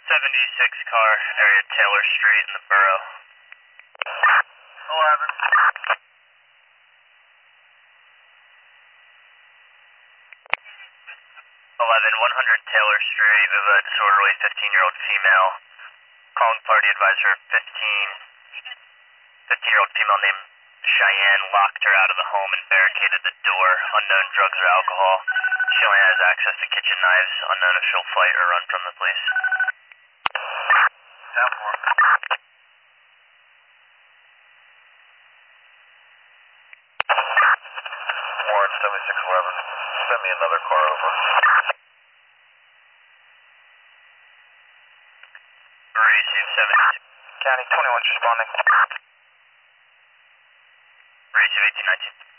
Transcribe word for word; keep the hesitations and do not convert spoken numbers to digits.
seventy-six car, area Taylor Street in the borough. eleven. eleven, one hundred Taylor Street, we have a disorderly fifteen-year-old female. Calling party advisor fifteen. fifteen-year-old female named Cheyenne locked her out of the home and barricaded the door. Unknown drugs or alcohol. She only has access to kitchen knives. Unknown if she'll fight or run from the police. Down four. Warren seventy-six eleven. Send me another car over. Receive seventy. County twenty-one's responding. Receive eighteen nineteen.